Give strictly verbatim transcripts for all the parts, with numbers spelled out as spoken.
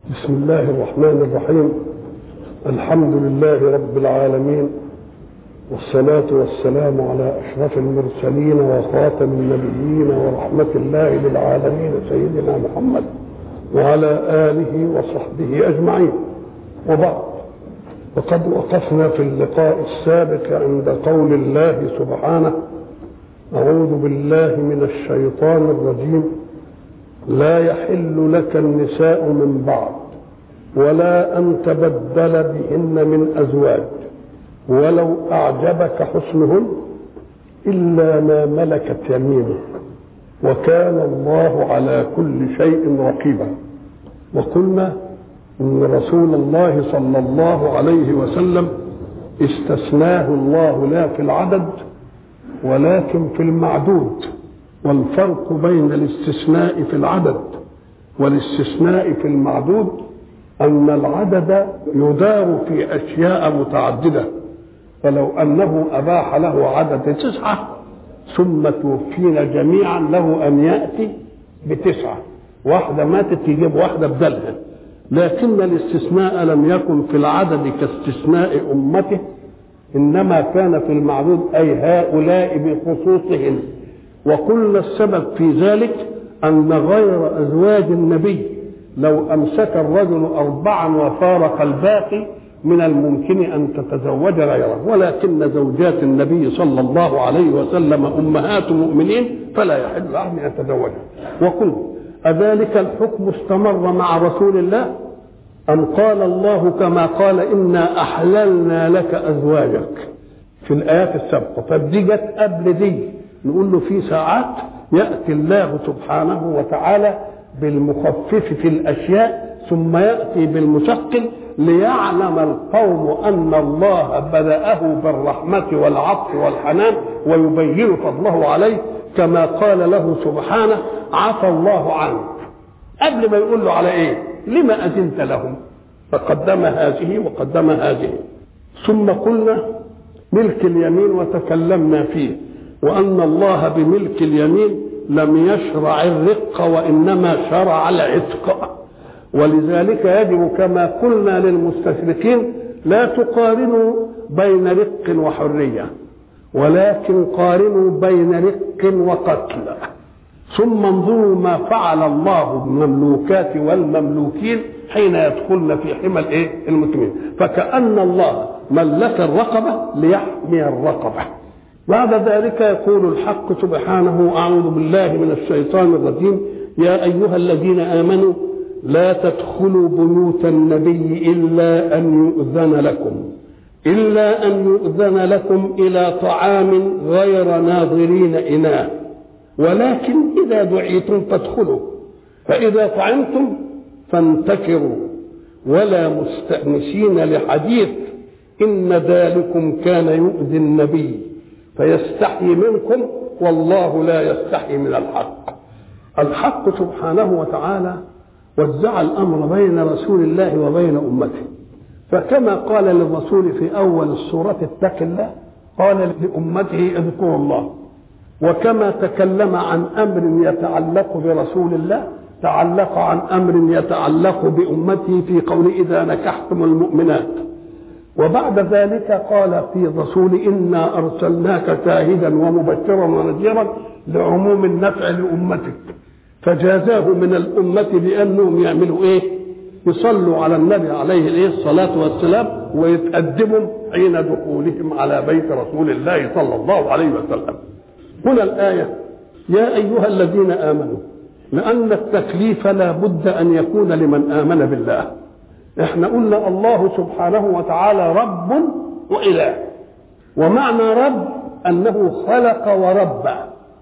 بسم الله الرحمن الرحيم. الحمد لله رب العالمين، والصلاة والسلام على أشرف المرسلين وخاتم النبيين ورحمة الله للعالمين سيدنا محمد وعلى آله وصحبه أجمعين، وبعد. وقد وقفنا في اللقاء السابق عند قول الله سبحانه: أعوذ بالله من الشيطان الرجيم، لا يحل لك النساء من بعد ولا أن تبدل بهن من أزواج ولو أعجبك حسنهن إلا ما ملكت يمينك وكان الله على كل شيء رقيبا. وقلنا إن رسول الله صلى الله عليه وسلم استثناه الله لا في العدد ولكن في المعدود، والفرق بين الاستثناء في العدد والاستثناء في المعدود أن العدد يدار في أشياء متعددة، فلو أنه أباح له عدد تسعة ثم توفينا جميعا له أن يأتي بتسعة، واحدة ماتت يجيب واحدة بدلها. لكن الاستثناء لم يكن في العدد كاستثناء أمته، إنما كان في المعدود، أي هؤلاء بخصوصهم. وقلنا السبب في ذلك أن غير أزواج النبي لو أمسك الرجل أربعا وفارق الباقي من الممكن أن تتزوج غيره، ولكن زوجات النبي صلى الله عليه وسلم أمهات المؤمنين فلا يحل أحد أن يتزوجها. وقلنا أذلك الحكم استمر مع رسول الله أم قال الله كما قال إنا أحللنا لك أزواجك في الآيات السابقة؟ فدي جت قبل دي. نقول له في ساعات يأتي الله سبحانه وتعالى بالمخفف في الأشياء ثم يأتي بالمثقل ليعلم القوم أن الله بدأه بالرحمة والعطف والحنان ويبين فضله عليه، كما قال له سبحانه: عفى الله عنك، قبل ما يقول له على إيه؟ لما أذنت لهم؟ فقدم هذه وقدم هذه. ثم قلنا ملك اليمين وتكلمنا فيه، وأن الله بملك اليمين لم يشرع الرق وإنما شرع العتق. ولذلك يجب كما قلنا للمستشرقين لا تقارنوا بين رق وحرية، ولكن قارنوا بين رق وقتل، ثم انظروا ما فعل الله بالمملوكات والمملوكين حين يدخلن في حمى الايه المسلمين، فكأن الله ملك الرقبة ليحمي الرقبة. بعد ذلك يقول الحق سبحانه: أعوذ بالله من الشيطان الرجيم، يا أيها الذين آمنوا لا تدخلوا بيوت النبي إلا أن يؤذن لكم إلا أن يؤذن لكم إلى طعام غير ناظرين إناء، ولكن إذا دعيتم فادخلوا، فإذا طعمتم فانتشروا ولا مستأنسين لحديث، إن ذلكم كان يؤذي النبي فيستحي منكم والله لا يستحي من الحق. الحق سبحانه وتعالى وزع الأمر بين رسول الله وبين أمته، فكما قال للرسول في أول السورة اتق الله، قال لأمته اذكروا الله. وكما تكلم عن أمر يتعلق برسول الله تعلق عن أمر يتعلق بأمته في قول إذا نكحتم المؤمنات. وبعد ذلك قال في الرسول إنا أرسلناك شاهدا ومبشرا ونذيرا لعموم النفع لأمتك، فجازاه من الأمة بأنهم يعملوا إيه؟ يصلوا على النبي عليه الإيه الصلاة والسلام ويتقدموا حين دخولهم على بيت رسول الله صلى الله عليه وسلم. هنا الآية: يا أيها الذين آمنوا، لأن التكليف لا بد أن يكون لمن آمن بالله. احنا قلنا الله سبحانه وتعالى رب وإله، ومعنى رب أنه خلق وربى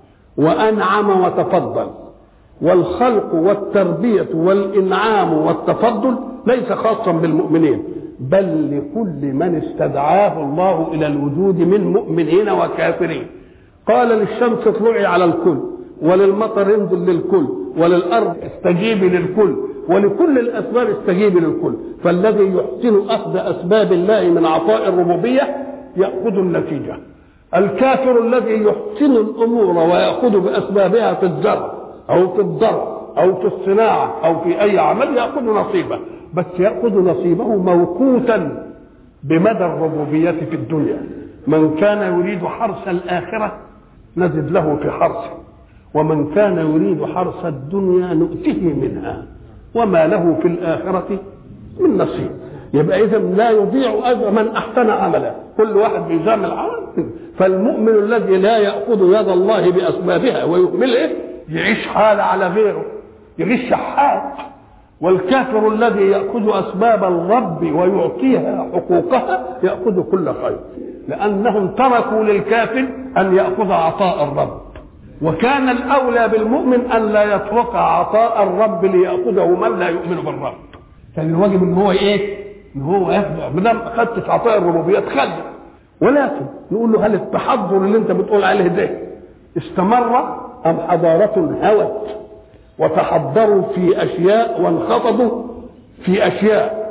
وأنعم وتفضل، والخلق والتربية والإنعام والتفضل ليس خاصا بالمؤمنين بل لكل من استدعاه الله إلى الوجود من مؤمنين وكافرين. قال للشمس اطلعي على الكل، وللمطر انزل للكل، وللأرض استجيبي للكل، ولكل الأسباب استجيب للكل. فالذي يحسن أخذ أسباب الله من عطاء الربوبية يأخذ النتيجة. الكافر الذي يحسن الأمور ويأخذ بأسبابها في الزرع أو في الضرع او في الصناعه او في اي عمل ياخذ نصيبه، بس ياخذ نصيبه موقوتا بمدى الربوبيه في الدنيا. من كان يريد حرث الاخره نزد له في حرثه، ومن كان يريد حرث الدنيا نؤته منها وما له في الاخره من نصيب. يبقى اذا لا يضيع اجر من احسن عملا، كل واحد بيزام العمل. فالمؤمن الذي لا ياخذ يد الله باسبابها ويهملها يعيش حال على غيره، يعيش شحات. والكافر الذي ياخذ اسباب الرب ويعطيها حقوقها ياخذ كل خير، لانهم تركوا للكافر ان ياخذ عطاء الرب، وكان الاولى بالمؤمن ان لا يترك عطاء الرب لياخذه من لا يؤمن بالرب. كان الواجب ان هو ايه؟ ان هو ياخذ، ما دام اخذت عطاء الربوبيه تخلي. ولكن نقول له هل التحضر اللي انت بتقول عليه ده استمر ام حضاره هوت وتحضروا في اشياء وانخفضوا في اشياء؟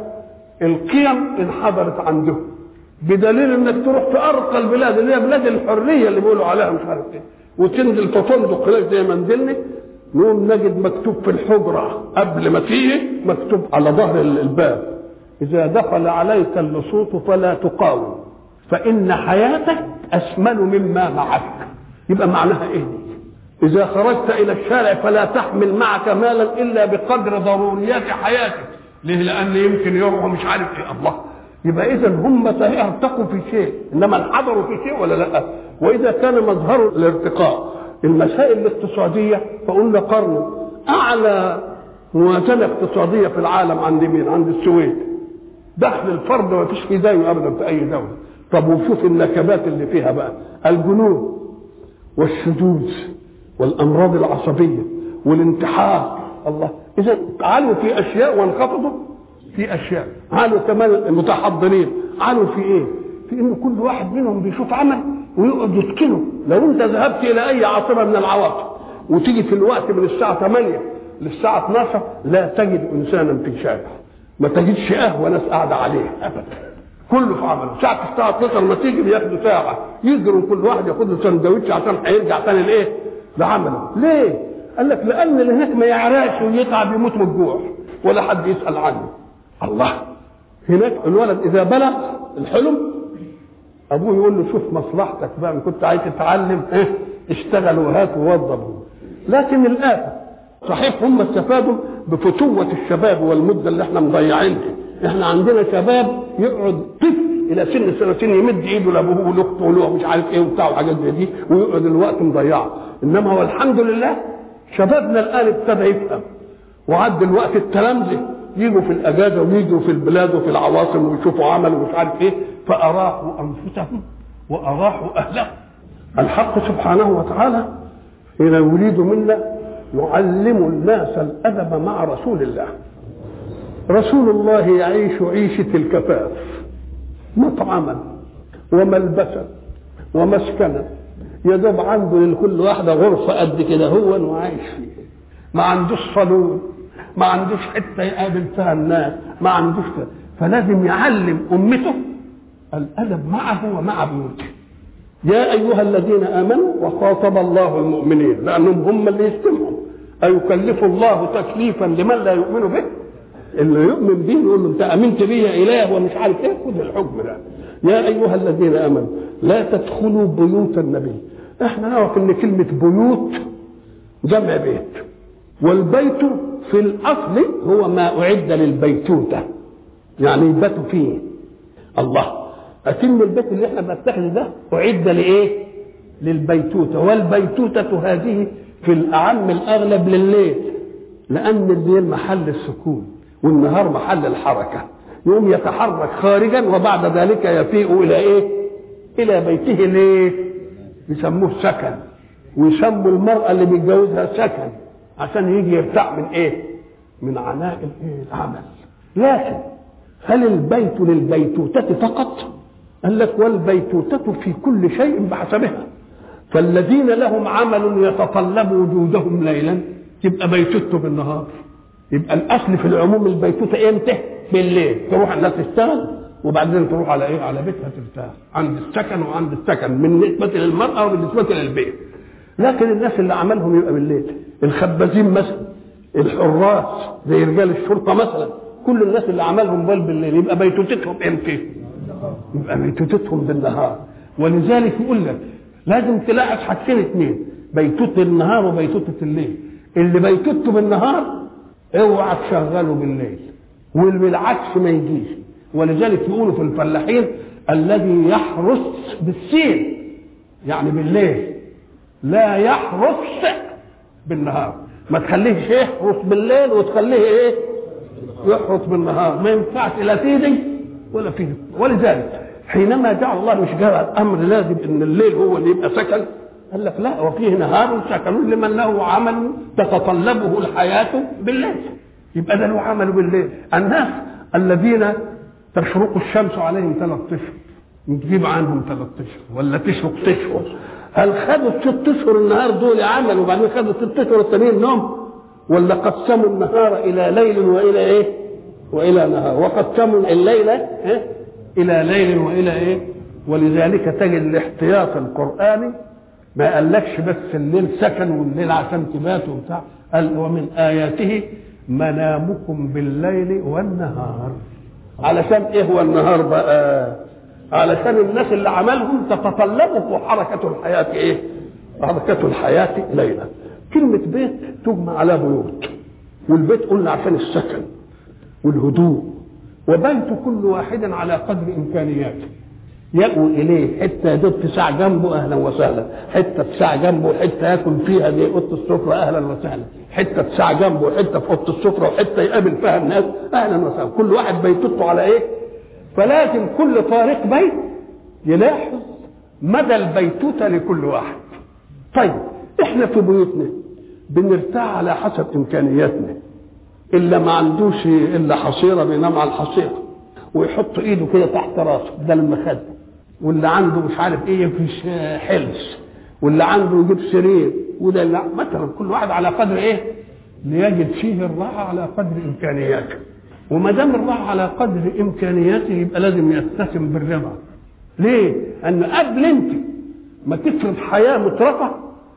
القيم انحدرت عندهم، بدليل انك تروح في ارقى البلاد اللي هي بلاد الحريه اللي بيقولوا عليها مش عارف ايه، وتنزل في فندق هناك زي ما نزلنا، نقوم نجد مكتوب في الحجره قبل ما تيجي مكتوب على ظهر الباب: اذا دخل عليك اللصوص فلا تقاوم فان حياتك اسمن مما معك. يبقى معناها ايه دي؟ اذا خرجت الى الشارع فلا تحمل معك مالا الا بقدر ضروريات حياتك. ليه؟ لان يمكن يروحوا مش عارف ايه. الله، يبقى اذا هم صحيح ارتقوا في شيء انما انحدروا في شيء ولا لا؟ واذا كان مظهر الارتقاء المسائل الاقتصاديه، فقلنا قرن اعلى موازنه اقتصاديه في العالم عند مين؟ عند السويد. دخل الفرد ما فيش في زيه ابدا في اي دوله. طب وشوف النكبات اللي فيها بقى، الجنون والشذوذ والامراض العصبيه والانتحار. الله، اذا علوا في اشياء وانخفضوا في اشياء. علوا كمان المتحضرين، علوا في ايه؟ في ان كل واحد منهم بيشوف عمل ويقعد يتقنه. لو انت ذهبت الى اي عاصمه من العواصم وتيجي في الوقت من الساعه ثمانية للساعه اثناشر لا تجد انسانا في شارع، ما تجدش قهوه ناس قاعده عليه ابدا، كله في عمله. ساعه الساعه اثناشر ما تيجي بياخدوا ساعه يجروا كل واحد ياخد له سندوتش عشان هيرجع ثاني لايه؟ لعمله. ليه؟ قال لك لان اللي هناك ما يعرقش ويتعب يموت من الجوع ولا حد يسال عنه. الله، هناك الولد اذا بلغ الحلم ابوه يقول له شوف مصلحتك بقى، ان كنت عايز تتعلم ايه اشتغل وهات ووظفه. لكن الآن صحيح هم استفادوا بفتوة الشباب والمدة اللي احنا مضيعينها. احنا عندنا شباب يقعد طفل الى سن سنتين يمد ايده لابوه ولاخته وله مش عارف ايه وبتاع وحاجات زي دي ويقعد الوقت مضيعه. انما هو الحمد لله شبابنا الان ابتدى يفهم، وعد الوقت التلامذه يجوا في الاجازه ويجوا في البلاد وفي العواصم ويشوفوا عمل ومش عارف ايه، فاراحوا انفسهم واراحوا اهلهم. الحق سبحانه وتعالى إذا يريد منا يعلم الناس الأدب مع رسول الله. رسول الله يعيش عيشة الكفاف، مطعما وملبسا ومسكنا، يدب عنده لكل واحدة غرفة قد كده هو وعايش فيه، ما عندوش صالون، ما عندوش حتة يقابل فيها الناس، ما عندوش كده. فلازم يعلم أمته الأدب معه ومع بيوته. يا أيها الذين آمنوا، وخاطب الله المؤمنين لأنهم هم اللي يستمعوا. أيكلف الله تكليفا لمن لا يؤمن به؟ اللي يؤمن به يقول له أنت أمنت بي يا إله ومش عارف إيه، خذ الحكم ده. يا أيها الذين آمنوا لا تدخلوا بيوت النبي. إحنا نعرف إن كلمة بيوت جمع بيت، والبيت في الأصل هو ما أعد للبيتوتة، يعني يباتوا فيه. الله، أتم البيت اللي احنا بنتخذه ده أعد لإيه؟ للبيتوتة. والبيتوتة هذه في الأعم الأغلب لليل، لأن الليل محل السكون والنهار محل الحركة، يوم يتحرك خارجا وبعد ذلك يفيء إلى إيه؟ إلى بيته. ليه؟ يسموه سكن، ويسموا المرأة اللي بيتجوزها سكن عشان يجي يرتاح من إيه؟ من عناء الإيه؟ العمل. لكن هل البيت للبيتوتة فقط؟ قال لك والبيتوتة في كل شيء بحسبها. فالذين لهم عمل يتطلب وجودهم ليلا يبقى بيتوته بالنهار. يبقى الأصل في العموم البيتوتة امتى؟ بالليل. تروح الناس تشتغل وبعدين تروح على ايه؟ على بيتها ترتاح، عند السكن وعند السكن بالنسبة للمرأة وبالنسبة للبيت. لكن الناس اللي عملهم يبقى بالليل، الخبازين مثلا الحراس زي رجال الشرطه مثلا، كل الناس اللي عملهم بال بالليل يبقى بيتوتتهم امتى؟ يبقى بيتوتتهم بالنهار. ولذلك يقول لك لازم تلاحظ حاجتين اثنين، بيتوت النهار وبيتوتة الليل. اللي بيتوته بالنهار اوعى تشغله بالليل، واللي بالعكس ما يجيش. ولذلك يقولوا في الفلاحين الذي يحرس بالسين يعني بالليل لا يحرس بالنهار. ما تخليهش يحرس بالليل وتخليه ايه يحرس بالنهار، ما ينفعش لا في دي ولا في دي. ولذلك حينما جعل الله مش جعل الامر لازم ان الليل هو اللي يبقى سكن، قال لك لا، وفيه نهار سكن لمن له عمل تتطلبه الحياه بالليل، يبقى ده له عمل بالليل. الناس الذين تشرق الشمس عليهم ثلاث اشهر نجيب عنهم ثلاث اشهر ولا تشرق تشهر، هل خدوا الست اشهر النهار دول عمل وبعدين خدوا الست اشهر الثانيين نوم؟ ولا قسموا النهار الى ليل والى ايه والى نهار، وقسموا الليل إيه؟ الى ليل والى ايه. ولذلك تجد الاحتياط القراني ما قالكش بس الليل سكن والليل عشان تباتوا وبتاع، قال ومن اياته منامكم بالليل والنهار. علشان ايه هو النهار بقى؟ علشان الناس اللي عملهم تتطلبه حركه الحياه ايه؟ حركه الحياه ليلا. كلمه بيت تجمع على بيوت، والبيت قلنا عشان السكن والهدوء، وبيت كل واحد على قدر امكانياته يأوي اليه، حته يدوب تسع جنبه اهلا وسهلا، حته تسع جنبه حته ياكل فيها زي اوضه السفره اهلا وسهلا، حته تسع جنبه حته في اوضه السفره وحته يقابل فيها الناس اهلا وسهلا، كل واحد بيتته على ايه. فلازم كل طارق بيت يلاحظ مدى البيتوته لكل واحد. طيب احنا في بيوتنا بنرتاح على حسب امكانياتنا، الا ما عندوش الا حصيره بينام على الحصيره ويحط ايده كده تحت راسه ده المخده، واللي عنده مش عارف ايه يفيش حلس، واللي عنده يجيب سرير، وده مثلا كل واحد على قدر ايه ليجد فيه الراحه على قدر امكانياته. وما دام الراحه على قدر امكانياته يبقى لازم يتسم بالرضا. ليه؟ ان قبل انت ما تفرض حياه مترفه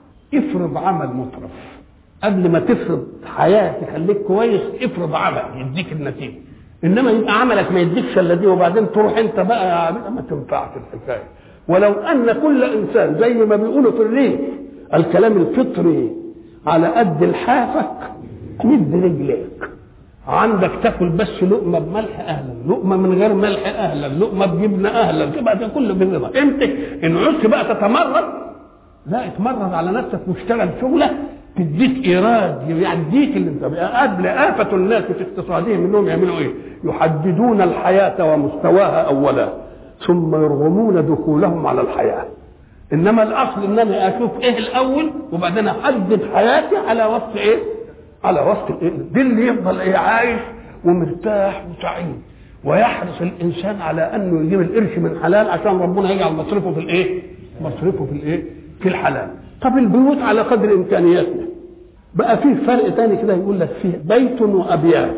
افرض عمل مترف. قبل ما تفرض حياه تخليك كويس افرض عمل يديك النتيجه. انما يبقى عملك ما يديكش الا دي وبعدين تروح انت بقى ما تنفعش الحكايه. ولو ان كل انسان زي ما بيقولوا في الريف الكلام الفطري على قد الحافك مد رجليك، عندك تاكل بس لقمه بملح اهلا، لقمه من غير ملح اهلا، لقمه بجبنه اهلا، تبقى ده كله بالرضا. انت ان عدت بقى تتمرد لا اتمرد على نفسك واشتغل شغله تديك ايراد يعديك اللي انت قبل آفة الناس في اقتصادهم انهم يعملوا ايه؟ يحددون الحياه ومستواها اولا ثم يرغمون دخولهم على الحياه. انما الاصل ان انا اشوف ايه الاول وبعدين احدد حياتي على وسط ايه؟ على وسط ايه؟ دي اللي يفضل ايه عايش ومرتاح وسعيد. ويحرص الانسان على انه يجيب القرش من حلال عشان ربنا يجعل مصرفه في الايه؟ مصرفه في الايه؟ في الحلال. طب البيوت على قدر امكانياتنا بقى فيه فرق تاني كده يقول لك فيه بيت وابيات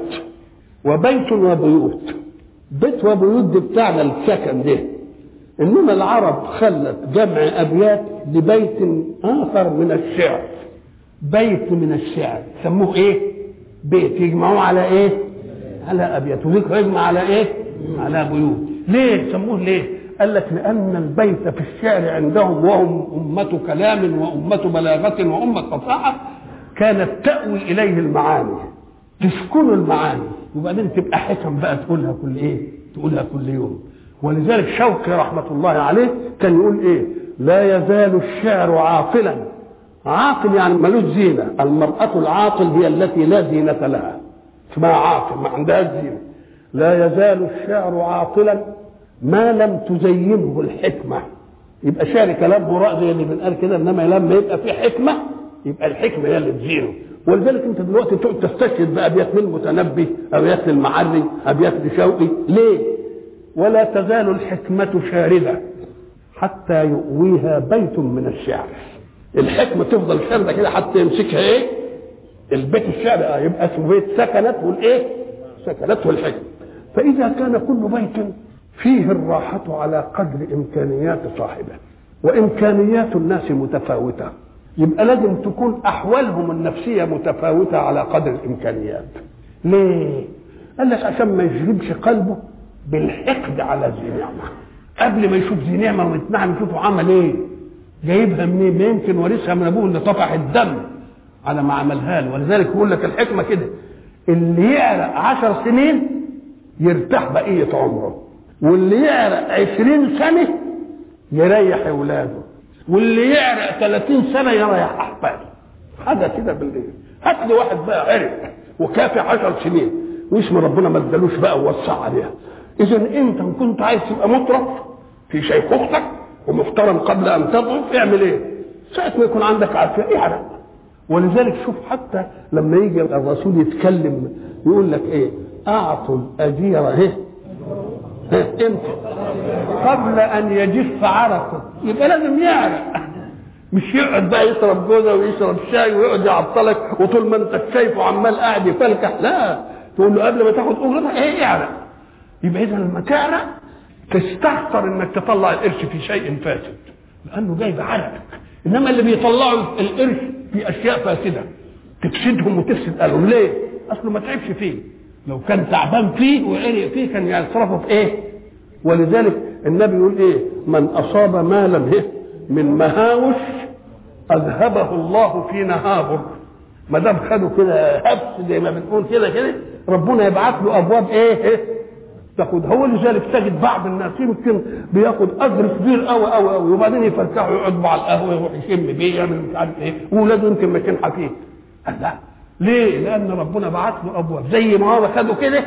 وبيت وبيوت. بيت وبيوت دي بتاعنا السكن ده، انما العرب خلت جمع ابيات لبيت اخر من الشعر، بيت من الشعر سموه ايه؟ بيت، يجمعوه على ايه؟ على ابيات، وذكر يجمع على ايه؟ على بيوت. ليه سموه ليه؟ قال لك لأن البيت في الشعر عندهم وهم أمة كلام وأمة بلاغة وأمة فصاحة كانت تأوي إليه المعاني، تسكن المعاني وبعدين تبقى حكم بقى تقولها كل إيه؟ تقولها كل يوم. ولذلك شوقي رحمة الله عليه كان يقول إيه؟ لا يزال الشعر عاطلا. عاطل يعني ملوش زينة، المرأة العاطل هي التي لا زينة لها، اسمها عاطل ما عندهاش زينة. لا يزال الشعر عاطلا ما لم تزينه الحكمة. يبقى شعر كلام براء زي اللي بنقال كده، انما لما يبقى في حكمة يبقى الحكمة هي اللي تزينه. ولذلك انت دلوقتي تقعد تستشهد بأبيات من المتنبي، أبيات للمعري، أبيات لشوقي. ليه؟ ولا تزال الحكمة شاردة حتى يؤويها بيت من الشعر. الحكمة تفضل شاردة كده حتى يمسكها ايه؟ البيت الشعر يبقى اسمه بيت سكنت والايه؟ سكنته الحكمة. فإذا كان كل بيت فيه الراحة على قدر إمكانيات صاحبه، وإمكانيات الناس متفاوتة، يبقى لازم تكون احوالهم النفسيه متفاوته على قدر الامكانيات. ليه؟ قال لك عشان ما يجلبش قلبه بالحقد على ذي نعمه، قبل ما يشوف ذي نعمه ويتنعم يشوفه عمل ايه، جايبها منين؟ ما يمكن ورثها من ابوه اللي طفح الدم على ما عملها له. ولذلك يقول لك الحكمه كده، اللي يعرق عشر سنين يرتاح بقيه عمره، واللي يعرق عشرين سنه يريح اولاده، واللي يعرق ثلاثين سنه يريح احفاده. هذا كده بالليل. هات لي واحد بقى عرق وكافي عشر سنين واسم ربنا ما ادالوش بقى ووسع عليها. اذا انت ان كنت عايز تبقى مطرف في شيخوختك ومحترم قبل ان تضعف، اعمل ايه؟ ساعه ما يكون عندك عافيه اعرق. ولذلك شوف حتى لما يجي الرسول يتكلم يقول لك ايه؟ اعطوا الاجير ايه؟ امتى؟ قبل ان يجف عرقه. يبقى لازم يعرق، مش يقعد بقى يشرب جوزه ويشرب شاي ويقعد يعطلك وطول ما انت شايفه عمال قاعد يفلكح. لا، تقول له قبل ما تاخد اجرتك ايه؟ اعرق. يبقى اذا لما تعرق تستخسر انك تطلع القرش في شيء فاسد لانه جايب عرقك. انما اللي بيطلعوا القرش في اشياء فاسده تفسدهم وتفسد قالوا ليه؟ اصله ما تعبش فيه. لو كان تعبان فيه وعرق فيه كان يصرفه في ايه؟ ولذلك النبي يقول ايه؟ من اصاب مالا ايه؟ من مهاوش اذهبه الله في نهابه. ما دام خدوا كده هبس زي ما بنقول كده كده ربنا يبعث له ابواب ايه؟ ايه؟ تاخد. هو لذلك تجد بعض الناس يمكن بياخد اجر كبير قوي قوي قوي وبعدين يفركحوا يقعدوا على القهوه يروح يشم بيه يعمل مش عارف ايه واولاده يمكن ما كان حفيه. لا، ليه؟ لان ربنا بعث له ابواب زي ما هو خده كده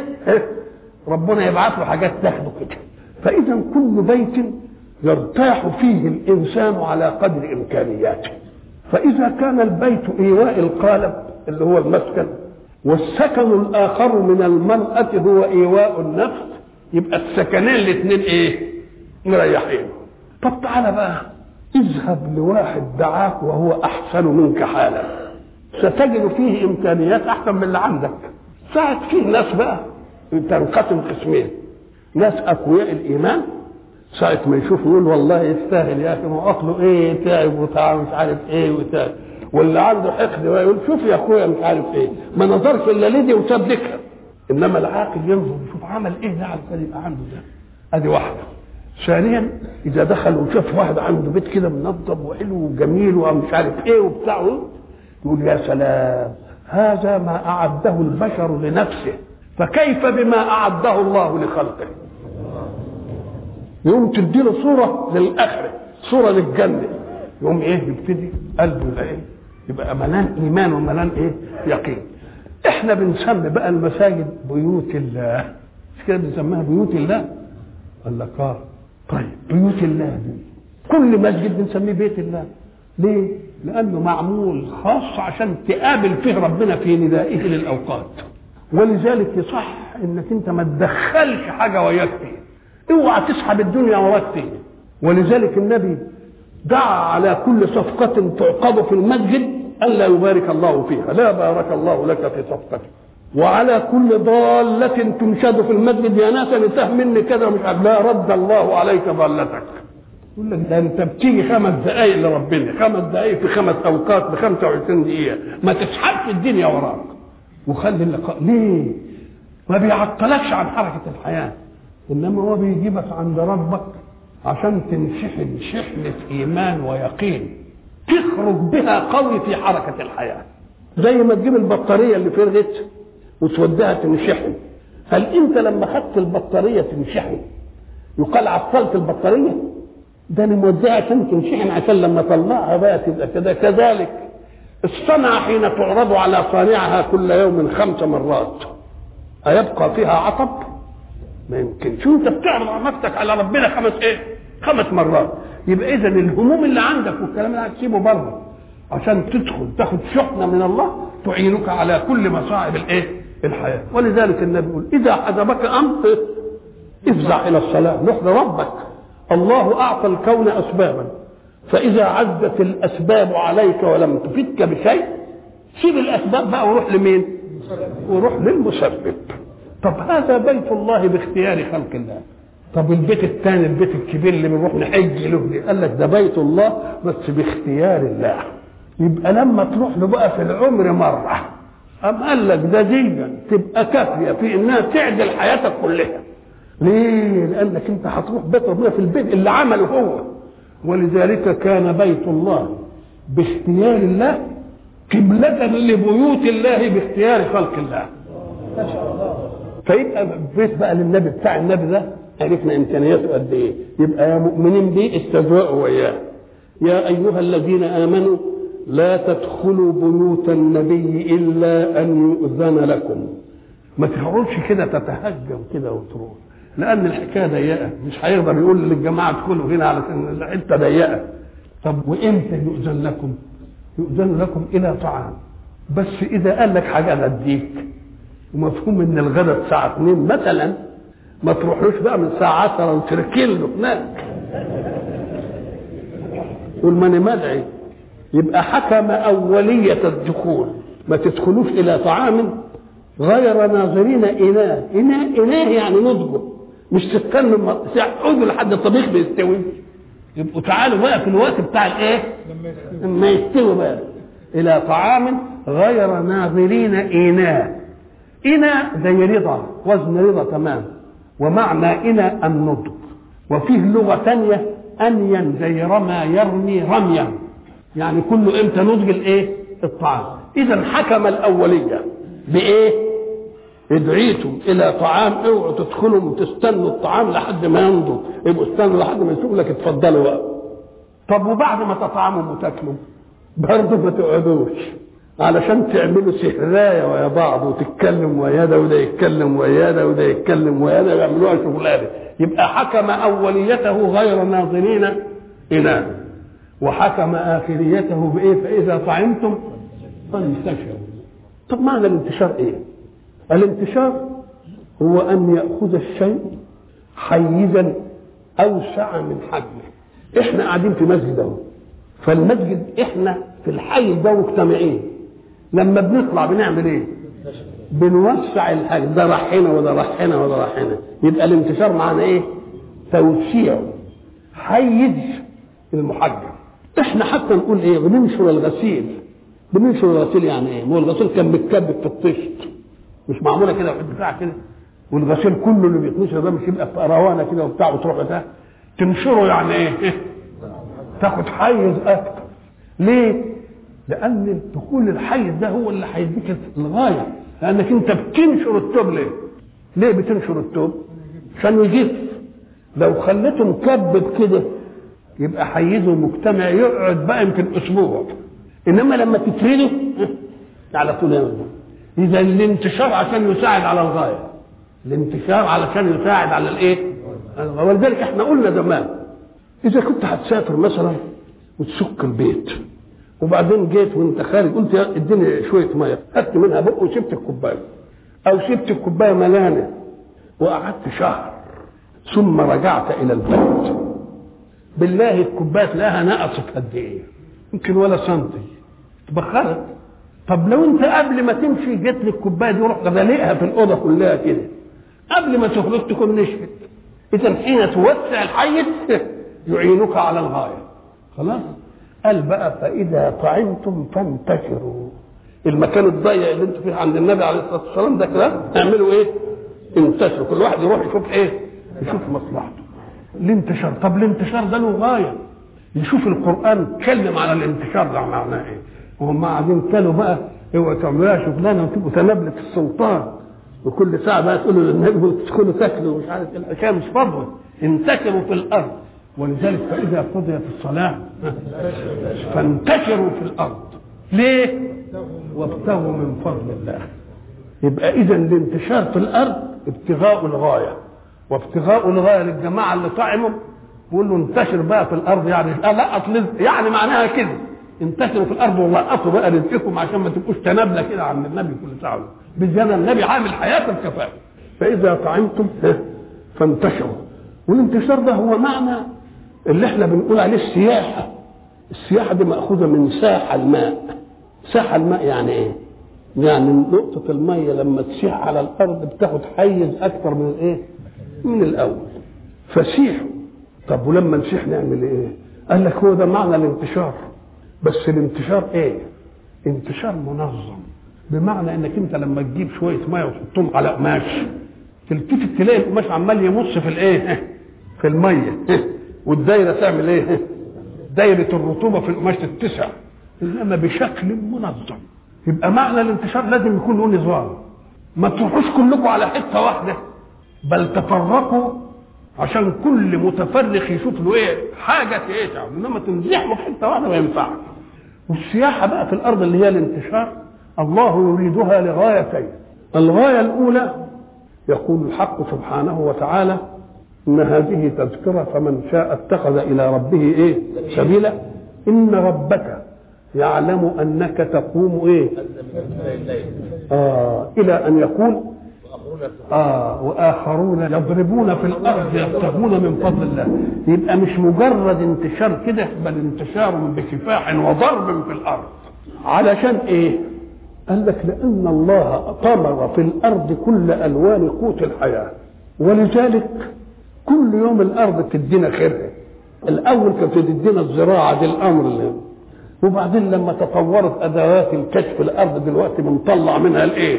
ربنا يبعث له حاجات تاخده كده. فاذا كل بيت يرتاح فيه الانسان على قدر امكانياته. فاذا كان البيت ايواء القالب اللي هو المسكن، والسكن الاخر من المراه هو ايواء النفس، يبقى السكنين الاثنين ايه؟ مريحين. طب تعالى بقى اذهب لواحد دعاك وهو احسن منك حالا، ستجد فيه امكانيات احسن من اللي عندك. ساعة فيه ناس بقى تنقسم قسمين، ناس اقوياء الايمان ساعة ما يشوفوا يقول والله يستاهل يا اخي، ما اصله ايه تعب وتعب مش عارف ايه وتعب. واللي عنده حقد يقول شوف يا اخويا مش عارف ايه، ما نظرش الا لدي وصدقها. انما العاقل ينظر يشوف عمل ايه ده علشان يبقى عنده ده. ادي واحده. ثانيا اذا دخل وشاف واحد عنده بيت كده منظم وحلو وجميل ومش عارف ايه وبتاع يقول يا سلام، هذا ما اعده البشر لنفسه فكيف بما اعده الله لخلقه. يوم تديله صوره للاخره، صوره للجنه، يوم ايه؟ يبتدي قلبه يبقى ايه؟ يبقى ملان ايمان وملان ايه؟ يقين. احنا بنسمي بقى المساجد بيوت الله، مش كده بنسميها بيوت الله؟ قال لك اه. طيب بيوت الله دي كل مسجد بنسميه بيت الله. ليه؟ لانه معمول خاص عشان تقابل فيه ربنا في ندائه للاوقات. ولذلك يصح انك انت ما تدخلش حاجه وياك فيه، اوعى تسحب الدنيا وراك فيه. ولذلك النبي دعا على كل صفقه تعقد في المسجد الا يبارك الله فيها، لا بارك الله لك في صفقتك. وعلى كل ضالة تنشد في المسجد يا ناس انا تاه مني كذا مش عارف، لا رد الله عليك ضالتك. يقول لك ده انت بتيجي خمس دقائق لربنا، خمس دقائق في خمس اوقات ب خمسة وعشرين دقيقة، ما تسحبش الدنيا وراك. وخلي اللقاء ليه؟ ما بيعطلكش عن حركة الحياة، انما هو بيجيبك عند ربك عشان تنشحن شحنة ايمان ويقين تخرج بها قوي في حركة الحياة. زي ما تجيب البطارية اللي فرغت وتوديها تنشحن، هل انت لما خدت البطارية تنشحن يقال عطلت البطارية؟ ده انا موديها عشان تنشحن عشان لما طلعها بقى تبقى كده. كذلك الصنعة حين تعرض على صانعها كل يوم خمس مرات أيبقى فيها عطب؟ ما يمكن. شو انت بتعرض نفسك على ربنا خمس ايه؟ خمس مرات. يبقى اذا الهموم اللي عندك والكلام اللي هتسيبه بره عشان تدخل تاخد شحنة من الله تعينك على كل مصاعب الايه؟ الحياة. ولذلك النبي يقول اذا حزبك امر افزع الى الصلاة، روح لربك. الله اعطى الكون اسبابا، فاذا عزت الاسباب عليك ولم تفدك بشيء سيب الاسباب بقى وروح لمين؟ وروح للمسبب. طب هذا بيت الله باختيار خلق الله. طب البيت الثاني البيت الكبير اللي بنروح نحج له، قال لك ده بيت الله بس باختيار الله. يبقى لما تروح له بقى في العمر مره أم قال لك ده دي تبقى كافيه في انها تعدل حياتك كلها. ليه؟ لانك انت هتروح بيت ربنا في البيت اللي عمله هو. ولذلك كان بيت الله باختيار الله قبلة لبيوت الله باختيار خلق الله. ما شاء الله. فيبقى بيت بقى للنبي بتاع النبي ده عرفنا امكانياته قد ايه. يبقى يا مؤمنين بيه استهزئوا وياه. يا ايها الذين امنوا لا تدخلوا بيوت النبي الا ان يؤذن لكم. ما تخرجش كده تتهجم كده وتروح، لان الحكايه ضيقه، مش هيقدر يقول للجماعه ادخلوا هنا على الحته ضيقه. طب وامتى يؤذن لكم؟ يؤذن لكم الى طعام، بس اذا قال لك حاجه اديك ومفهوم ان الغداء الساعه اتنين مثلا، ما تروحوش بقى من الساعه عشرة وتركن له هناك قول ماني مدعي. يبقى حكم اوليه الدخول، ما تدخلوش الى طعام غير ناظرين اناه. اناه اناه يعني نضجه، مش تستنوا اقعدوا لحد الطبيخ بيستوي. يبقوا تعالوا بقى في الوقت بتاع الايه لما يستوي بقى الى طعام غير ناظرين اناه. اناه زي رضا، وزن رضا تمام، ومعنى اناه النضج. وفيه لغه ثانيه انين زي رمى يرمي رميا، يعني كله امتى نضج الايه الطعام. اذا حكم الاوليه بايه؟ ادعيتم الى طعام اوعوا تدخلوا وتستنوا الطعام لحد ما ينضج، يبقوا استنوا لحد ما يسوق لك اتفضلوا بقى. طب وبعد ما تطعموا وتاكلوا برضه ما تقعدوش علشان تعملوا سهرايه ويا بعض وتتكلم ويا ده وده يتكلم ويا ده وده يتكلم ويا ده يعملوها شغلانه. يبقى حكم اوليته غير ناظرين اناه، وحكم آخريته بإيه؟ فإذا طعمتم فانتشروا. طب معنى الانتشار إيه؟ الانتشار هو أن يأخذ الشيء حيزا أوسع من حجمه. إحنا قاعدين في مسجد أهو، فالمسجد إحنا في الحي ده مجتمعين، لما بنطلع بنعمل إيه؟ بنوسع الحجم، ده راح هنا وده راح هنا وده راح هنا. يبقى الانتشار معنى إيه؟ توسيع حيز المحجم. احنا حتى نقول ايه؟ بننشر الغسيل. بننشر الغسيل يعني ايه؟ هو الغسيل كان متكبب في الطشت، مش معموله كده في البتاع كده، والغسيل كله اللي بيتنشر ده مش يبقى في روانه كده وبتاع وتروح ده تنشره يعني ايه؟ تاخد حيز اكتر. ليه؟ لان دخول الحيز ده هو اللي هيديك الغايه، لانك انت بتنشر التوب. ليه؟ ليه بتنشر التوب؟ عشان يجف. لو خليته مكبب كده يبقى حيزه مجتمع يقعد بقى يمكن اسبوع، انما لما تفرده على طول يعمل. اذا الانتشار عشان يساعد على الغايه، الانتشار علشان يساعد على الايه؟ ولذلك احنا قلنا زمان اذا كنت هتسافر مثلا وتسك البيت وبعدين جيت وانت خارج قلت اديني شويه ميه، خدت منها بق وسبت الكوبايه، او سبت الكوبايه ملانه وقعدت شهر ثم رجعت الى البيت، بالله الكوبايه تلاقيها نقصت قد ايه؟ يمكن ولا سنتي اتبخرت. طب لو انت قبل ما تمشي جت لي الكوبايه دي ورحت غالقها في الاوضه كلها كده، قبل ما تخرج تكون نشفت. اذا حين توسع الحيز يعينك على الغايه. خلاص؟ قال بقى فاذا طعمتم فانتشروا. المكان الضيق اللي انتوا فيه عند النبي عليه الصلاه والسلام ده كده اعملوا ايه؟ انتشروا، كل واحد يروح يشوف ايه؟ يشوف مصلحته. الانتشار. طب الانتشار ده له غايه. نشوف القران اتكلم على الانتشار ده معناه ايه؟ وهم قاعدين كانوا بقى اوعوا تعملوها شغلانه وتبقوا تنابله السلطان وكل ساعه بقى تقولوا للنبي تدخلوا تاكلوا ومش عارف الحكايه مش فاضيه. انتشروا في الارض. ولذلك فاذا قضيت الصلاه فانتشروا في الارض. ليه؟ وابتغوا من فضل الله. يبقى اذا الانتشار في الارض ابتغاء الغايه، وابتغاء الغايه للجماعه اللي طعموا بيقول له انتشر بقى في الارض، يعني لا اطلب، يعني معناها كده انتشروا في الارض ولقطوا بقى رزقكم عشان ما تبقوش تنابله كده عند النبي كل ساعه. بالجنة النبي عامل حياه الكفاءه. فاذا طعمتم فانتشروا. والانتشار ده هو معنى اللي احنا بنقول عليه السياحه. السياحه دي ماخوذه من ساح الماء. ساح الماء يعني ايه؟ يعني نقطه الميه لما تسيح على الارض بتاخد حيز اكثر من الايه؟ من الاول. فسيحوا. طب ولما نسيح نعمل ايه؟ قال لك هو ده معنى الانتشار. بس الانتشار ايه؟ انتشار منظم، بمعنى انك انت لما تجيب شويه ميه وتحطهم على قماش تلتفت تلاقي القماش عمال يمص في الايه؟ في الميه، والدايره تعمل ايه؟ دايره الرطوبه في القماش تتسع، انما بشكل منظم. يبقى معنى الانتشار لازم يكون له نظام، ما تروحوش كلكم على حته واحده، بل تفرقوا عشان كل متفرق يشوف له ايه حاجه تعيشها، انما تنزحوا في حته واحده ما ينفعش. والسياحه بقى في الارض اللي هي الانتشار الله يريدها لغايتين. الغايه الاولى يقول الحق سبحانه وتعالى ان هذه تذكره فمن شاء اتخذ الى ربه ايه سبيلا، ان ربك يعلم انك تقوم ايه آه الى ان يقول آه وآخرون يضربون في الأرض يبتغون من فضل الله. يبقى مش مجرد انتشار كده، بل انتشار بكفاح وضرب في الأرض. علشان إيه؟ قال لك لأن الله طمر في الأرض كل ألوان قوت الحياة، ولذلك كل يوم الأرض تدينا خيرها. الأول كانت تدينا الزراعة دي الأمر اللي. وبعدين لما تطورت أدوات الكشف الأرض دلوقتي بنطلع منها الإيه؟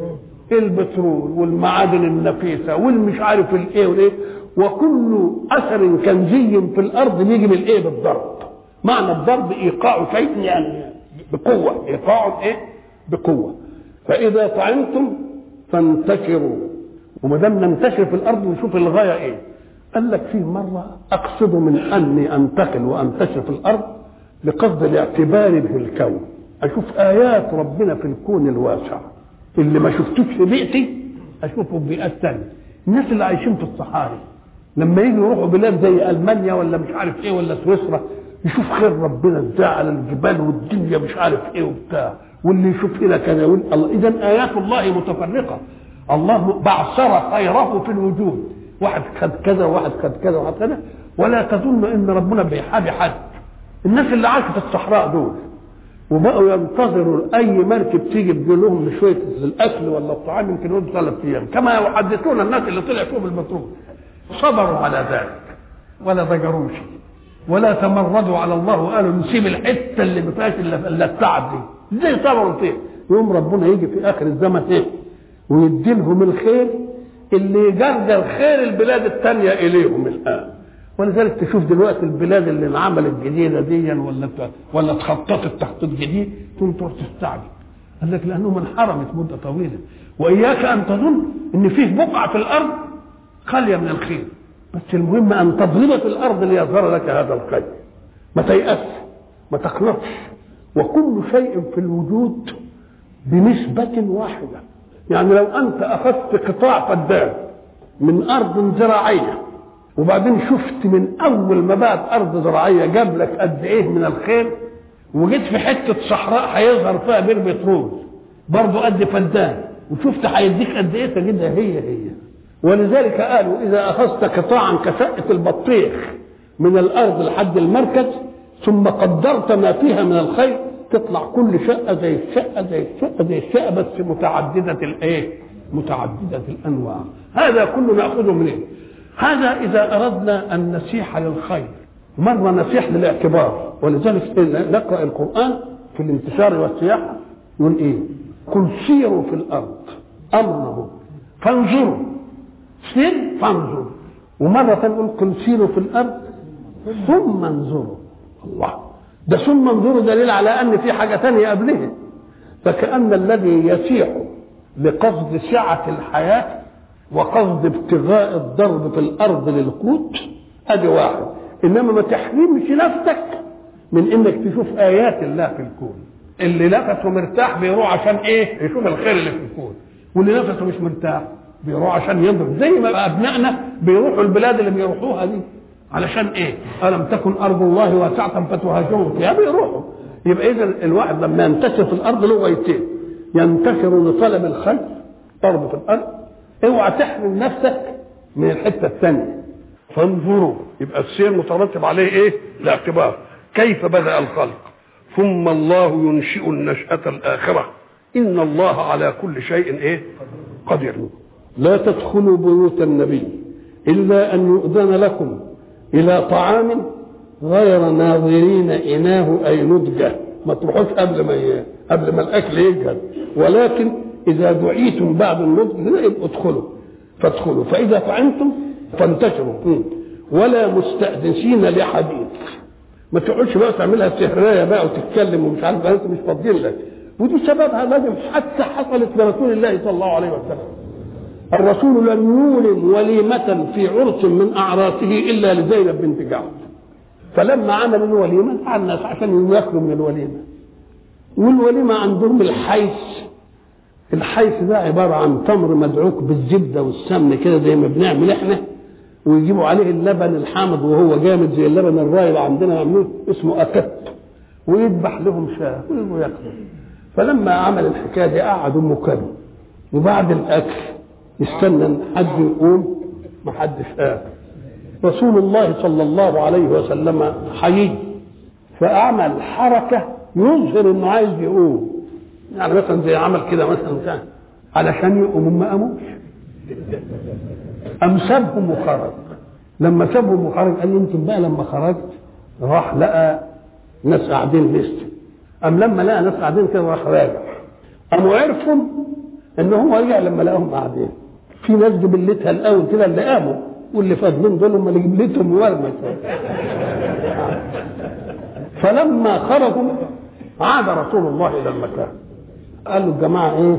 البترول والمعادن النفيسه والمش عارف الايه والايه، وكل اثر كنزي في الارض بيجي من الايه؟ بالضرب. معنى الضرب ايقاع شيء يعني بقوه، ايقاع ايه؟ بقوه. فاذا طعمتم فانتشروا، وما دام ننتشر في الارض ونشوف الغايه ايه. قال لك فيه مره اقصد من اني انتقل وانتشر في الارض بقصد الاعتبار بالكون، اشوف ايات ربنا في الكون الواسع اللي ما شفتوش في بيئتي اشوفه في بيئات ثانيه. الناس اللي عايشين في الصحاري لما يجوا يروحوا بلاد زي المانيا ولا مش عارف ايه ولا سويسرا يشوف خير ربنا ازاي على الجبال والدنيا مش عارف ايه وبتاع، واللي يشوف هنا كذا الله. اذا ايات الله متفرقه، الله بعثر خيره في الوجود، واحد خد كذا وواحد خد كذا وواحد كذا. ولا تظن ان ربنا بيحابي حد. الناس اللي عاشوا في الصحراء دول وبقوا ينتظروا اي مركب تيجي تجيب لهم شويه الاكل ولا الطعام يمكن يقعدوا ثلاث ايام، كما يحدثون الناس اللي طلع فيهم البترول. صبروا على ذلك ولا ضجروش ولا تمردوا على الله وقالوا نسيب الحته اللي ما فيهاش الا التعب دي. ازاي صبروا فيه؟ يوم ربنا يجي في اخر الزمن ايه؟ ويدي لهم الخير اللي يجرجر خير البلاد الثانيه اليهم الان. ولذلك تشوف دلوقتي البلاد اللي انعملت جديده دي ولا ولا اتخططت تخطيط جديد تقوم تروح تستعجب. قال لك لانهم انحرمت مده طويله. واياك ان تظن ان فيه بقعه في الارض خاليه من الخير، بس المهم ان تضرب في الارض ليظهر لك هذا الخير. ما تيأس، ما تقنطش. وكل شيء في الوجود بنسبه واحده. يعني لو انت اخذت قطاع فدان من ارض زراعيه وبعدين شفت من اول ما بقت ارض زراعيه جاب لك قد ايه من الخير، وجيت في حته صحراء هيظهر فيها بير بترول برضه قد فدان وشفت هيديك قد ايه، تجدها هي هي. ولذلك قالوا اذا اخذت قطاعا كشقه البطيخ من الارض لحد المركز ثم قدرت ما فيها من الخير تطلع كل شقه زي الشقه زي الشقه زي الشقه بس متعدده الايه؟ متعدده الانواع. هذا كله ناخذه منين؟ هذا إذا أردنا أن نسيح للخير، مرة نسيح للاعتبار. ولذلك نقرأ القرآن في الانتشار والسياحة يقول إيه؟ قل سيروا في الأرض أمره فانظروا، سير فانظروا. ومرة تقول قل سيروا في الأرض ثم انظروا. الله، ده ثم انظروا دليل على أن في حاجة ثانية قبلها. فكأن الذي يسيح لقصد سعة الحياة وقصد ابتغاء الضرب في الارض للقوت ادي واحد، انما ما تحرمش نفسك من انك تشوف ايات الله في الكون. اللي نفسه مرتاح بيروح عشان ايه؟ يشوف الخير اللي في الكون، واللي نفسه مش مرتاح بيروح عشان يضرب. زي ما ابنائنا بيروحوا البلاد اللي بيروحوها دي علشان ايه؟ الم تكن ارض الله واسعه فتهاجروا فيها، بيروحوا. يبقى اذا الواحد لما ينتشر في الارض له غايتين، ينتشر لطلب الخير ضرب في الارض، اوعى تحرم نفسك من الحته الثانيه. فانظروا، يبقى السير مترتب عليه ايه؟ الاعتبار. كيف بدأ الخلق ثم الله ينشئ النشأة الآخرة إن الله على كل شيء ايه؟ قدير. لا تدخلوا بيوت النبي إلا أن يؤذن لكم إلى طعام غير ناظرين إناه أي نضجه، ما تروحوش قبل ما ي... قبل ما الأكل يجهز، ولكن إذا دعيتم بعد النضج يبقوا ادخلوا فادخلوا، فإذا فعلتم فانتشروا ولا مستأنسين لحديث. ما تقعدش بقى تعملها سهرية بقى وتتكلم ومش عارف انت مش فاضيين لك، ودي سببها لازم حتى حصلت لرسول الله صلى الله عليه وسلم. الرسول لم يولم وليمة في عرس من أعراسه إلا لزينب بنت جحش، فلما عمل الوليمة دعا الناس عشان ياكلوا من الوليمة. والوليمة عندهم الحيث، الحيث ده عبارة عن تمر مدعوك بالزبدة والسمن كده زي ما بنعمل احنا، ويجيبوا عليه اللبن الحامض وهو جامد زي اللبن الراي اللي عندنا يعملوه اسمه أكت، ويذبح لهم شاه ويجوا ياكلوا. فلما عمل الحكاية دي قعدوا مكانه، وبعد الأكل يستنى حد يقوم، ما حدش قام. رسول الله صلى الله عليه وسلم حيي فأعمل حركة يظهر إنه عايز يقوم، يعني مثلا زي عمل كده مثلا كان علشان يقوموا ما قاموش، أم سابهم وخرج. لما سابهم وخرج قال يمكن بقى لما خرجت راح لقى ناس قاعدين لسه، أم لما لقى ناس قاعدين كده راح راجع، قاموا عرفوا إن هو رجع لما لقاهم قاعدين. في ناس جبلتها الأول كده اللي قاموا، واللي فاضلين دول هم اللي جبلتهم ورمت. فلما خرجوا عاد رسول الله إلى المكان، قال له الجماعة إيه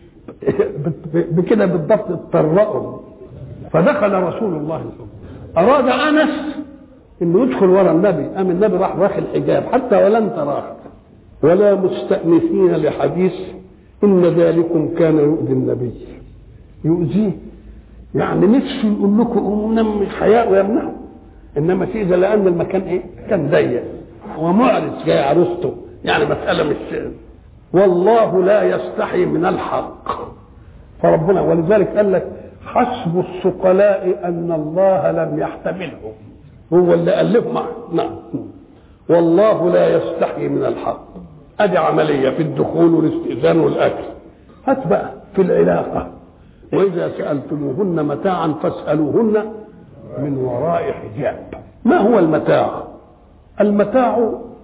بكده بالضبط اتطرقوا. فدخل رسول الله صلى الله عليه وسلم، أراد أنس إنه يدخل وراء النبي، قام النبي راح راخي الحجاب حتى ولن تراه. ولا مستأنسين لحديث إن ذلكم كان يؤذي النبي، يؤذيه يعني نفسه يقول لكم نم حياء ويمنعه، إنما في إذا لأن المكان إيه كان ضيق ومعرض جاي عروسته، يعني مسألة مش. والله لا يستحي من الحق، فربنا ولذلك قال لك حسب الثقلاء أن الله لم يحتملهم، هو اللي ألف معه. نعم والله لا يستحي من الحق. أدي عملية في الدخول والاستئذان والأكل. هات بقى في العلاقة، وإذا سألتموهن متاعا فاسألوهن من وراء حجاب. ما هو المتاع؟ المتاع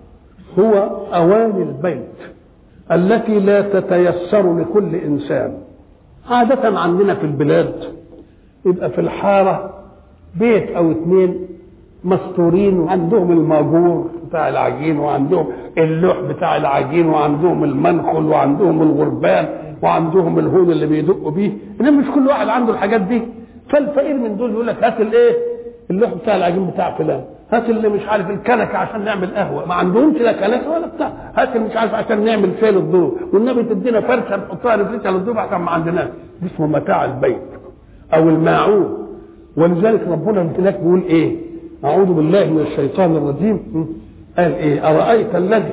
هو أواني البيت التي لا تتيسر لكل إنسان. عادة عندنا في البلاد يبقى في الحارة بيت أو اثنين مستورين، وعندهم الماجور بتاع العجين، وعندهم اللوح بتاع العجين، وعندهم المنخل، وعندهم الغربان، وعندهم الهون اللي بيدقوا بيه. انما مش كل واحد عنده الحاجات دي. فالفقير من دول يقول لك هات الايه اللوح بتاع العجين بتاع فلان، هات اللي مش عارف الكنكه عشان نعمل قهوه، ما عندهمش لا كنكه ولا بتاع، هات اللي مش عارف عشان نعمل فين الضوء، والنبي تدينا فرشه نحطها نفرشها للضوء عشان ما عندناش. اسمه متاع البيت او الماعون. ولذلك ربنا هناك بيقول ايه؟ اعوذ بالله من الشيطان الرجيم. قال ايه؟ ارايت الذي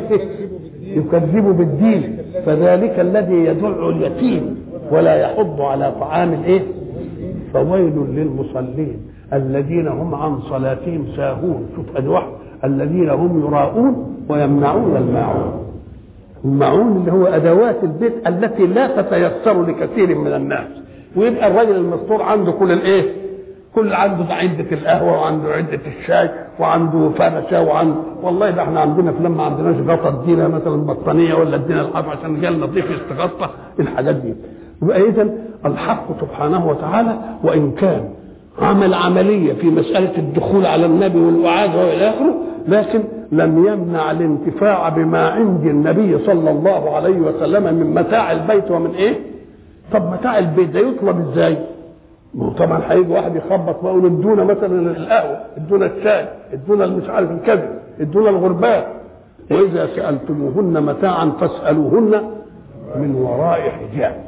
يكذب بالدين فذلك الذي يدع اليتيم ولا يحض على طعام الايه؟ فويل للمصلين الذين هم عن صلاتهم ساهون. شوف ادي واحد، الذين هم يراءون ويمنعون الماعون. الماعون اللي هو ادوات البيت التي لا تتيسر لكثير من الناس. ويبقى الرجل المستور عنده كل الايه؟ كل عنده عدة القهوة، وعنده عدة الشاي، وعنده فرشة، وعنده والله ده احنا عندنا في لما عندناش غطا ادينا مثلا بطانية ولا ادينا الحاف عشان جال نظيف يستغطى الحاجات دي. يبقى اذا الحق سبحانه وتعالى وان كان عمل عملية في مسألة الدخول على النبي والوعاد والى اخره، لكن لم يمنع الانتفاع بما عند النبي صلى الله عليه وسلم من متاع البيت. ومن ايه؟ طب متاع البيت ده يطلب ازاي؟ طبعا هيجي واحد يخبط ويقول ادونا مثلا القهوه، ادونا الشاي، ادونا مش عارف الكذب، ادونا الغربان. واذا سالتموهن متاعا فاسالوهن من وراء حجاب.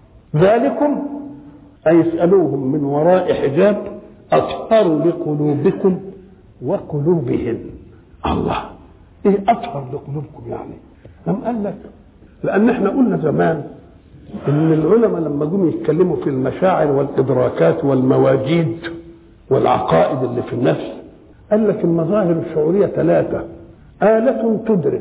ذلكم اي اسالوهم من وراء حجاب اطهر لقلوبكم وقلوبهن. الله، ايه اطهر لقلوبكم يعني؟ لم قال لك لان احنا قلنا زمان ان العلماء لما جم يتكلموا في المشاعر والادراكات والمواجيد والعقائد اللي في النفس، قال لك المظاهر الشعوريه ثلاثه: آلة تدرك،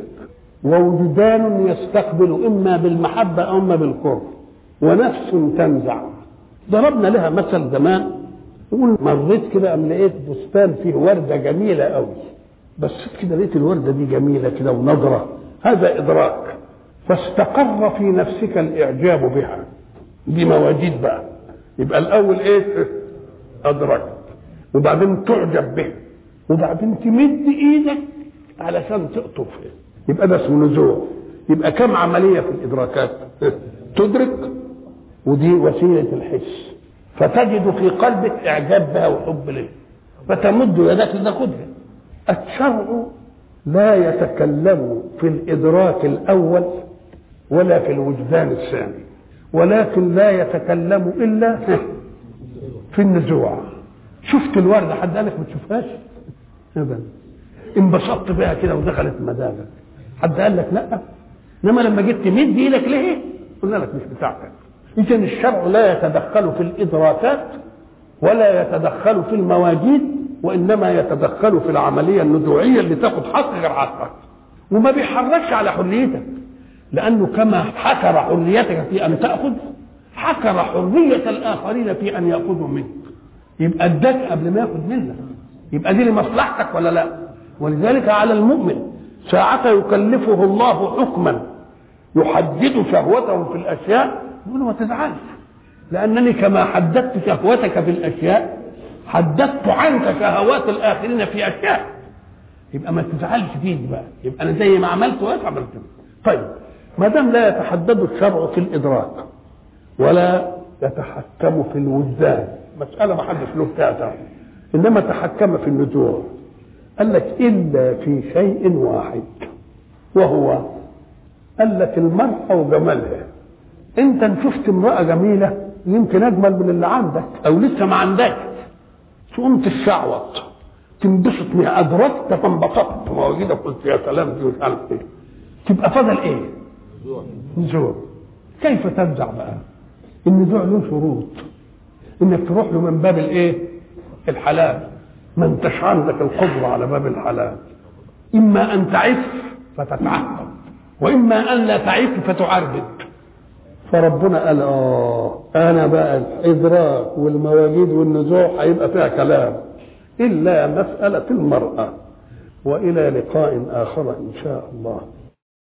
ووجدان يستقبل اما بالمحبه او اما بالكره، ونفس تنزع. ضربنا لها مثل زمان، يقول مريت كده ام لقيت بستان فيه ورده جميله قوي، بس كده لقيت الوردة دي جميلة كده ونضرة، هذا إدراك، فاستقر في نفسك الإعجاب بها، دي مواجيد بقى. يبقى الأول إيه؟ أدركت، وبعدين تعجب به، وبعدين تمد إيدك علشان تقطفها، يبقى ده اسمه نزوع. يبقى كم عملية في الإدراكات؟ تدرك، ودي وسيلة الحس، فتجد في قلبك إعجاب بها وحب لها، فتمد يدك لتاخدها. الشرع لا يتكلم في الإدراك الأول ولا في الوجدان الثاني، ولكن لا يتكلم إلا في النزوع. شفت الوردة حد قالك ما تشوفهاش؟ أبدا. انبسطت بها كده ودخلت مدامك، حد قال لك لا؟ انما لما جيت تمد ايدك ليه قلنا لك مش بتاعتك. اذا الشرع لا يتدخل في الادراكات ولا يتدخل في المواجيد، وانما يتدخل في العمليه النزوعيه اللي تاخد حق غير حقك، وما بيحركش على حريتك، لانه كما حكر حريتك في ان تاخذ حكر حريه الاخرين في ان ياخذوا منك. يبقى اداك قبل ما ياخذ منك، يبقى دي لمصلحتك ولا لا؟ ولذلك على المؤمن ساعة يكلفه الله حكما يحدد شهوته في الأشياء يقول ما تزعلش، لأنني كما حددت شهوتك في الأشياء حددت عنك شهوات الآخرين في أشياء، يبقى ما تزعلش فيه بقى، يبقى أنا زي ما عملت وأفعل. طيب ما دام لا يتحدد الشرع في الإدراك ولا يتحكم في الوجدان، مسألة ما حدش له فيها، إنما تحكم في النزوع، قال لك إلا في شيء واحد، وهو قال لك المرأة وجمالها. أنت إن شفت امرأة جميلة يمكن أجمل من اللي عندك أو لسه ما عندك، تقوم تشعوط تنبسط منها، أدركت فانبسطت مواجدك، قلت يا سلام دي مش عارف إيه، تبقى فضل إيه؟ نزوع. كيف تنزع بقى؟ النزوع له شروط، إنك تروح له من باب الإيه؟ الحلال، ما انتش عندك القدرة على باب الحلال، إما أن تعف فتتعقب، وإما أن لا تعف فتعربد. فربنا قال آه أنا بقى الإدراك والمواجيد والنزوع هيبقى فيها كلام إلا مسألة المرأة. وإلى لقاء آخر إن شاء الله.